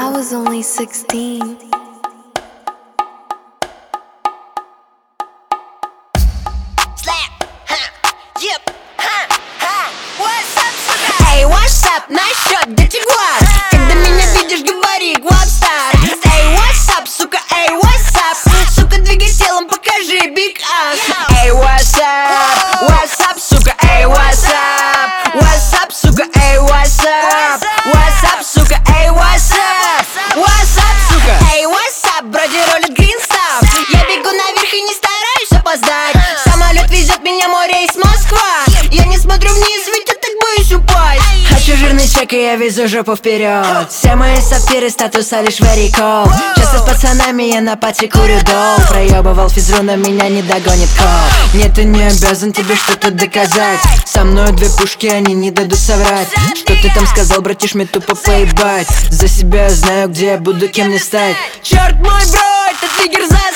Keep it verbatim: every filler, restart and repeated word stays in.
I was only sixteen. Slap, huh, yep, huh, huh. What's up, сука? Эй, what's up, насчет детей глаз? Когда меня видишь, говори главстар. Эй, what's up, сука, эй, what's up? Сука, двигай телом, покажи big ass. Эй, what's up, what's up, сука, эй, what's up? What's up, сука, эй, what's up? What's up, сука, эй, what's up? What's up, сука? Эй, what's up, броди ролит гринстап. Я бегу наверх и не стараюсь опоздать. Самолет везет меня, мой рейс Москва. Я не смотрю вниз, ведь я так боюсь упасть. Хочу жирный чек, и я везу жопу вперед. Все мои сапфиры, статуса лишь very cold. Часто с пацанами я на пати курю дол. Проебывал физру, но меня не догонит кол. Нет, ты не обязан тебе что-то доказать. Со мной две пушки, они не дадут соврать. Что ты там сказал, братиш, мне тупо поебать. За себя знаю, где я буду, кем не стать. Черт мой бро, этот триггер за